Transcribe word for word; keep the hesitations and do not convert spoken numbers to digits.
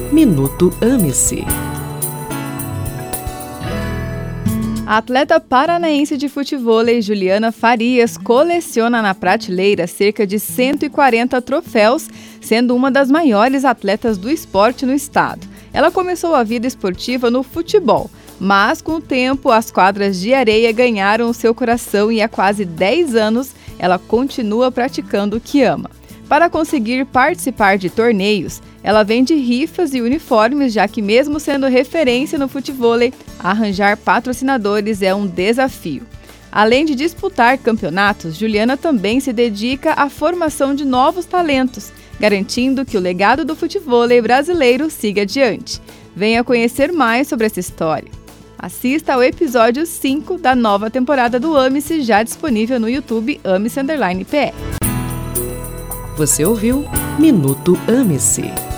Minuto Ame-se. A atleta paranaense de futevôlei Juliana Farias coleciona na prateleira cerca de cento e quarenta troféus, sendo uma das maiores atletas do esporte no estado. Ela começou a vida esportiva no futebol, mas com o tempo as quadras de areia ganharam o seu coração e há quase dez anos ela continua praticando o que ama. Para conseguir participar de torneios, ela vende rifas e uniformes, já que mesmo sendo referência no futevôlei, arranjar patrocinadores é um desafio. Além de disputar campeonatos, Juliana também se dedica à formação de novos talentos, garantindo que o legado do futevôlei brasileiro siga adiante. Venha conhecer mais sobre essa história. Assista ao episódio cinco da nova temporada do Ame-se, já disponível no YouTube Ame-se Underline P E. Você ouviu Minuto Ame-se.